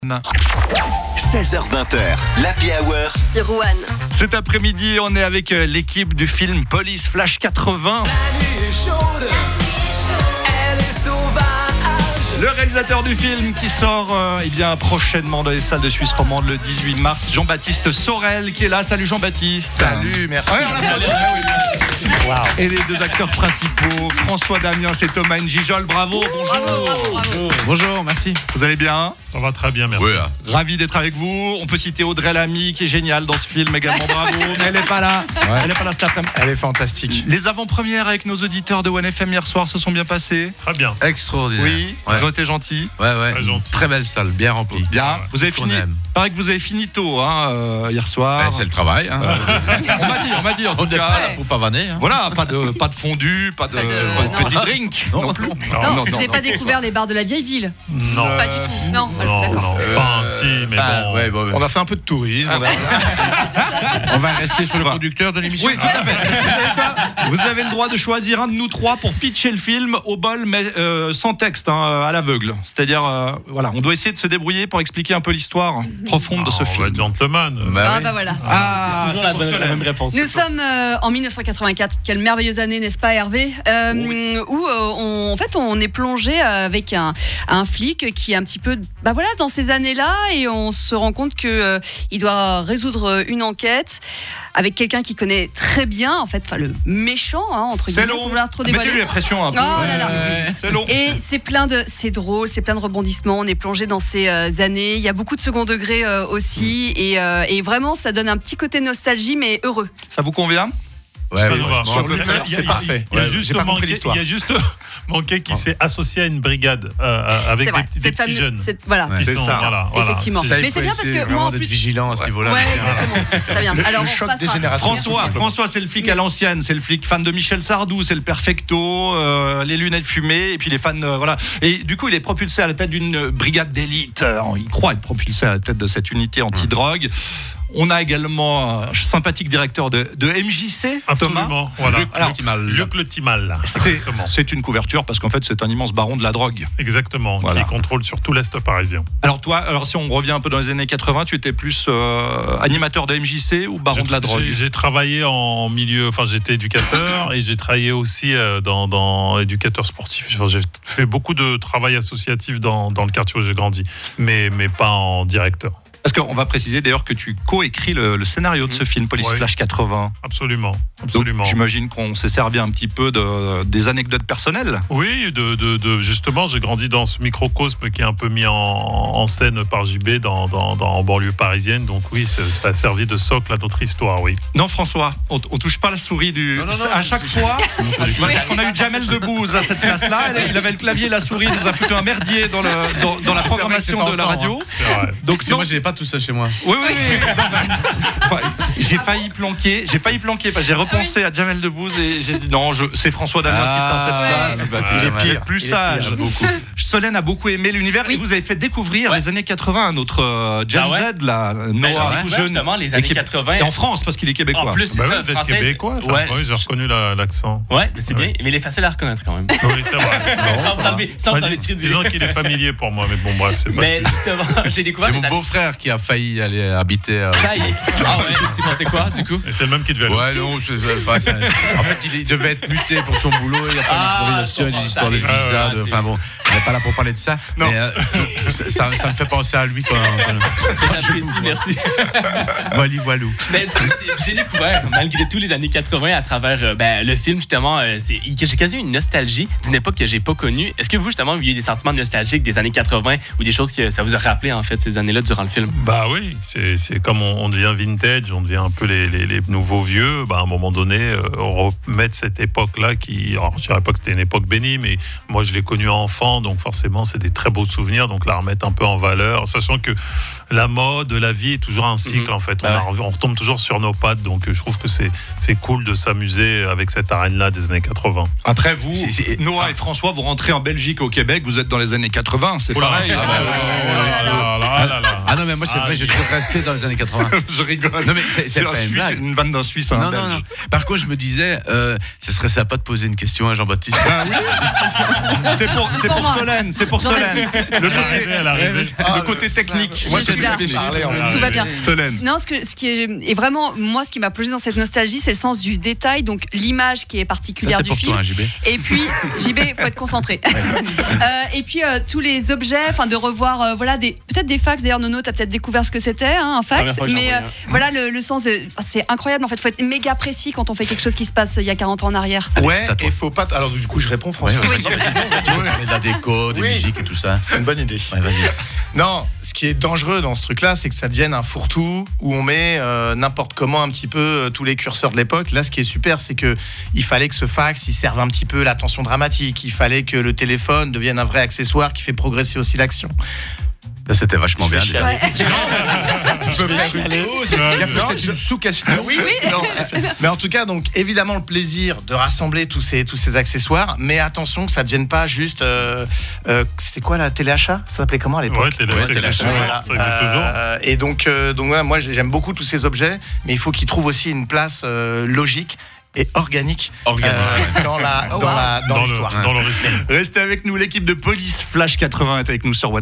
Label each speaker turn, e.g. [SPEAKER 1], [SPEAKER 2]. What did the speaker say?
[SPEAKER 1] 16h20, l'Happy Hour
[SPEAKER 2] sur One.
[SPEAKER 3] Cet après-midi, on est avec l'équipe du film Police Flash 80. Le réalisateur du film qui sort prochainement dans les salles de Suisse romande le 18 mars, Jean-Baptiste Sorel qui est là. Salut Jean-Baptiste.
[SPEAKER 4] Salut, merci.
[SPEAKER 3] Ouais, on applaudit. Wow. Et les deux acteurs principaux, François Damiens et Thomas Njijol. Bravo, bonjour.
[SPEAKER 4] Bonjour, merci.
[SPEAKER 3] Vous allez bien?
[SPEAKER 5] Ça va très bien, merci.
[SPEAKER 4] Oui,
[SPEAKER 3] Ravi d'être avec vous. On peut citer Audrey Lamy qui est géniale dans ce film également. Bravo. Mais elle n'est pas là.
[SPEAKER 4] Ouais.
[SPEAKER 3] Elle n'est pas là cet après-midi.
[SPEAKER 4] Elle est fantastique.
[SPEAKER 3] Les avant-premières avec nos auditeurs de OneFM hier soir se sont bien passées.
[SPEAKER 5] Très bien.
[SPEAKER 4] Extraordinaire.
[SPEAKER 3] Oui,
[SPEAKER 4] Ouais.
[SPEAKER 3] ils ont été gentils.
[SPEAKER 4] Ouais.
[SPEAKER 5] Très gentil.
[SPEAKER 4] Très belle salle, bien remplie.
[SPEAKER 3] Bien. Vous avez
[SPEAKER 4] On
[SPEAKER 3] fini.
[SPEAKER 4] aime.
[SPEAKER 3] Paraît que vous avez fini tôt hier soir.
[SPEAKER 4] C'est le travail. Hein.
[SPEAKER 3] On m'a dit en
[SPEAKER 4] On
[SPEAKER 3] tout
[SPEAKER 4] n'est
[SPEAKER 3] cas.
[SPEAKER 4] pas là pour pavaner. Hein.
[SPEAKER 3] Voilà, pas de fondue, pas de petit drink non plus.
[SPEAKER 2] Non, vous n'avez pas découvert les bars de la vieille ville?
[SPEAKER 5] Non.
[SPEAKER 2] Pas du tout. Non,
[SPEAKER 5] Non,
[SPEAKER 2] d'accord.
[SPEAKER 5] non. Enfin, si, mais bon.
[SPEAKER 4] Ouais, bon.
[SPEAKER 6] On a fait un peu de tourisme.
[SPEAKER 4] On va rester sur le producteur de l'émission.
[SPEAKER 3] Oui, tout à fait. Vous savez quoi ? Vous avez le droit de choisir un de nous trois pour pitcher le film au bol, mais sans texte, à l'aveugle. C'est-à-dire, voilà, on doit essayer de se débrouiller pour expliquer un peu l'histoire profonde de ce
[SPEAKER 5] On va
[SPEAKER 3] film.
[SPEAKER 5] être gentleman.
[SPEAKER 2] Ah
[SPEAKER 4] oui.
[SPEAKER 2] bah voilà.
[SPEAKER 3] Ah,
[SPEAKER 6] C'est toujours la même réponse.
[SPEAKER 2] Nous sommes en 1984. Quelle merveilleuse année, n'est-ce pas, Hervé? Où on est plongé avec un flic qui est un petit peu dans ces années-là, et on se rend compte que il doit résoudre une enquête avec quelqu'un qui connaît très bien, le méchant, entre
[SPEAKER 3] c'est
[SPEAKER 2] guillemets, sans
[SPEAKER 3] long.
[SPEAKER 2] vouloir trop dévoiler.
[SPEAKER 3] Mettez-lui la pression un peu.
[SPEAKER 2] Oh là là.
[SPEAKER 3] C'est long.
[SPEAKER 2] Et c'est drôle, c'est plein de rebondissements. On est plongé dans ces années. Il y a beaucoup de second degré aussi, et vraiment, ça donne un petit côté nostalgie, mais heureux.
[SPEAKER 3] Ça vous convient ?
[SPEAKER 4] Ouais,
[SPEAKER 5] Ça
[SPEAKER 4] oui,
[SPEAKER 5] nous va.
[SPEAKER 6] Sur le
[SPEAKER 5] Il y a-
[SPEAKER 6] père,
[SPEAKER 5] il y a-
[SPEAKER 6] c'est parfait.
[SPEAKER 5] Il y a
[SPEAKER 6] Ouais,
[SPEAKER 5] juste
[SPEAKER 6] j'ai pas compris
[SPEAKER 5] manqué,
[SPEAKER 6] l'histoire.
[SPEAKER 5] il y a juste manqué qui s'est associé à une brigade avec
[SPEAKER 2] C'est vrai.
[SPEAKER 5] des petits jeunes.
[SPEAKER 2] Voilà.
[SPEAKER 4] Ouais.
[SPEAKER 5] Qui
[SPEAKER 3] C'est
[SPEAKER 5] sont,
[SPEAKER 3] ça.
[SPEAKER 5] voilà.
[SPEAKER 2] Effectivement.
[SPEAKER 4] Ça, il
[SPEAKER 2] Mais
[SPEAKER 4] faut
[SPEAKER 2] c'est bien parce
[SPEAKER 4] essayer
[SPEAKER 2] que
[SPEAKER 4] vraiment
[SPEAKER 2] moi, en
[SPEAKER 4] d'être
[SPEAKER 2] plus.
[SPEAKER 4] vigilant à ce niveau-là.
[SPEAKER 2] Ouais, exactement. Très bien. Alors,
[SPEAKER 6] Le
[SPEAKER 2] on
[SPEAKER 6] choc des
[SPEAKER 2] repassera.
[SPEAKER 6] générations.
[SPEAKER 3] François, c'est le flic à l'ancienne, c'est le flic fan de Michel Sardou, c'est le perfecto, les lunettes fumées, et puis les fans, voilà. Et du coup, il est propulsé à la tête d'une brigade d'élite. Il croit être propulsé à la tête de cette unité anti-drogue. On a également un sympathique directeur de MJC, Thomas.
[SPEAKER 5] Absolument. Voilà.
[SPEAKER 4] Luc
[SPEAKER 5] Le Timal.
[SPEAKER 3] C'est une couverture parce qu'en fait, c'est un immense baron de la drogue.
[SPEAKER 5] Exactement.
[SPEAKER 3] Voilà.
[SPEAKER 5] Qui contrôle sur tout l'Est parisien.
[SPEAKER 3] Alors toi, si on revient un peu dans les années 80, tu étais plus animateur de MJC ou baron de la drogue?
[SPEAKER 5] J'ai travaillé en milieu, j'étais éducateur et j'ai travaillé aussi dans éducateur sportif. J'ai fait beaucoup de travail associatif dans le quartier où j'ai grandi, mais pas en directeur.
[SPEAKER 3] Parce qu'on va préciser d'ailleurs que tu co-écris le scénario de ce film, Police
[SPEAKER 5] Oui.
[SPEAKER 3] Flash 80.
[SPEAKER 5] Absolument.
[SPEAKER 3] Donc, j'imagine qu'on s'est servi un petit peu des anecdotes personnelles.
[SPEAKER 5] Oui, justement, j'ai grandi dans ce microcosme qui est un peu mis en scène par JB en banlieue parisienne. Donc oui, ça a servi de socle à notre histoire, oui.
[SPEAKER 3] Non, François, on touche pas la souris du.
[SPEAKER 4] Non,
[SPEAKER 3] à chaque fois, parce qu'on a eu Jamel Debbouze à cette place-là, il avait le clavier et la souris, il nous a foutu un merdier dans la programmation de la radio.
[SPEAKER 5] C'est vrai.
[SPEAKER 3] Donc
[SPEAKER 4] Moi, j'ai pas tout ça chez moi.
[SPEAKER 3] Oui. Ouais, j'ai failli planquer parce que j'ai repensé à Jamel Debbouze et j'ai dit non, c'est François Damiens qui sera à cette place.
[SPEAKER 4] Il est
[SPEAKER 3] Il est
[SPEAKER 4] pire.
[SPEAKER 3] plus sage. Solène a beaucoup aimé l'univers et vous avez fait découvrir les années 80 à notre Gen Z, là, Noah, tout jeune.
[SPEAKER 7] Justement, les années 80.
[SPEAKER 3] Et en France, parce qu'il est québécois.
[SPEAKER 7] En plus, c'est ça,
[SPEAKER 5] Vous êtes
[SPEAKER 7] français.
[SPEAKER 5] québécois.
[SPEAKER 7] Ouais,
[SPEAKER 5] Oui, j'ai reconnu l'accent.
[SPEAKER 7] Ouais, c'est bien, mais il est facile à reconnaître quand même.
[SPEAKER 5] Oui, c'est vrai.
[SPEAKER 7] Sans vous enlever de crédit.
[SPEAKER 5] Disons qu'il est familier pour moi, mais bon, bref, c'est pas.
[SPEAKER 7] Mais justement, j'ai découvert
[SPEAKER 4] J'ai
[SPEAKER 7] les
[SPEAKER 4] mon
[SPEAKER 7] années.
[SPEAKER 4] beau-frère qui a failli aller habiter.
[SPEAKER 7] Ah ouais, c'est passé quoi du coup?
[SPEAKER 5] Et c'est le même qui devait aller.
[SPEAKER 4] Ouais, non, en fait, il devait être muté pour son boulot. Il a pas d'exploration, des histoires de visa. Enfin bon, on n'est pas là pour parler de ça.
[SPEAKER 3] Non.
[SPEAKER 4] Mais ça me fait penser à lui quand.
[SPEAKER 7] J'apprécie, merci.
[SPEAKER 4] Voilou.
[SPEAKER 7] Mais du coup, j'ai découvert, malgré tout, les années 80 à travers le film, justement, j'ai quasi une nostalgie d'une époque que j'ai pas connue. Est-ce que vous, justement, vous avez eu des sentiments nostalgiques des années 80 ou des choses que ça vous a rappelé, en fait, ces années-là durant le film?
[SPEAKER 5] Bah oui, c'est comme on devient vintage, on devient un peu les nouveaux vieux. Bah à un moment donné, remettre cette époque-là alors je dirais pas que c'était une époque bénie, mais moi je l'ai connue enfant, donc forcément c'est des très beaux souvenirs, donc la remettre un peu en valeur, sachant que la mode, la vie est toujours un cycle en fait. On retombe toujours sur nos pattes, donc je trouve que c'est cool de s'amuser avec cette arène-là des années 80.
[SPEAKER 3] Après vous, Noah et François, vous rentrez en Belgique, au Québec, vous êtes dans les années 80, c'est pareil.
[SPEAKER 4] Ah non, mais moi, c'est vrai, je suis resté dans les années 80.
[SPEAKER 3] Je rigole.
[SPEAKER 4] Non, mais c'est pas une
[SPEAKER 3] Suisse,
[SPEAKER 4] blague.
[SPEAKER 3] une vanne d'un Suisse.
[SPEAKER 4] Non. Par contre, je me disais, ce serait sympa de poser une question à Jean-Baptiste.
[SPEAKER 3] Ah oui. C'est pour
[SPEAKER 2] moi.
[SPEAKER 3] Solène. C'est pour
[SPEAKER 2] Non,
[SPEAKER 3] Solène. Le
[SPEAKER 5] Elle est arrivée.
[SPEAKER 3] le côté technique.
[SPEAKER 2] Je suis là. Tout va bien.
[SPEAKER 3] Solène.
[SPEAKER 2] Non, ce qui est vraiment, moi, ce qui m'a plongé dans cette nostalgie, c'est le sens du détail, donc l'image qui est
[SPEAKER 4] Ça,
[SPEAKER 2] particulière
[SPEAKER 4] c'est
[SPEAKER 2] du
[SPEAKER 4] pour
[SPEAKER 2] film.
[SPEAKER 4] toi, hein, JB.
[SPEAKER 2] Et puis, JB, faut être concentré. Et puis, tous les objets, enfin, de revoir, voilà, peut-être des fax. D'ailleurs, Nono, t'as peut-être découvert ce que c'était, hein, un fax.
[SPEAKER 7] Première fois que
[SPEAKER 2] Mais
[SPEAKER 7] j'en vois,
[SPEAKER 2] voilà, le sens de. Enfin, c'est incroyable, en fait. Faut être méga précis quand on fait quelque chose qui se passe il y a 40 ans en arrière.
[SPEAKER 6] Ouais,
[SPEAKER 4] c'est à toi.
[SPEAKER 6] et faut pas. Alors, du coup, je réponds, François.
[SPEAKER 4] Ouais, vas-y. De la déco, des
[SPEAKER 6] Oui.
[SPEAKER 4] musiques et tout ça.
[SPEAKER 6] C'est une bonne idée.
[SPEAKER 4] Ouais, vas-y.
[SPEAKER 6] Non, ce qui est dangereux dans ce truc-là, c'est que ça devienne un fourre-tout où on met n'importe comment un petit peu tous les curseurs de l'époque. Là, ce qui est super, c'est que il fallait que ce fax, il serve un petit peu la tension dramatique. Il fallait que le téléphone devienne un vrai accessoire qui fait progresser aussi l'action.
[SPEAKER 4] Ça, c'était vachement bien. déjà.
[SPEAKER 2] Ouais.
[SPEAKER 6] Tu peux faire y aller.
[SPEAKER 4] Il y a
[SPEAKER 6] Non,
[SPEAKER 4] peut-être une sous-question.
[SPEAKER 6] Oui. Non. Mais en tout cas, donc évidemment le plaisir de rassembler tous ces accessoires, mais attention que ça ne devienne pas juste. C'était quoi la téléachat? Ça s'appelait comment à l'époque?
[SPEAKER 5] Ouais, téléachat.
[SPEAKER 6] Voilà.
[SPEAKER 5] Ça existe toujours.
[SPEAKER 6] Et donc voilà, moi j'aime beaucoup tous ces objets, mais il faut qu'ils trouvent aussi une place logique et organique, dans l'histoire.
[SPEAKER 5] Dans le récit.
[SPEAKER 3] Restez avec nous, l'équipe de Police Flash 80 est avec nous sur WhatsApp.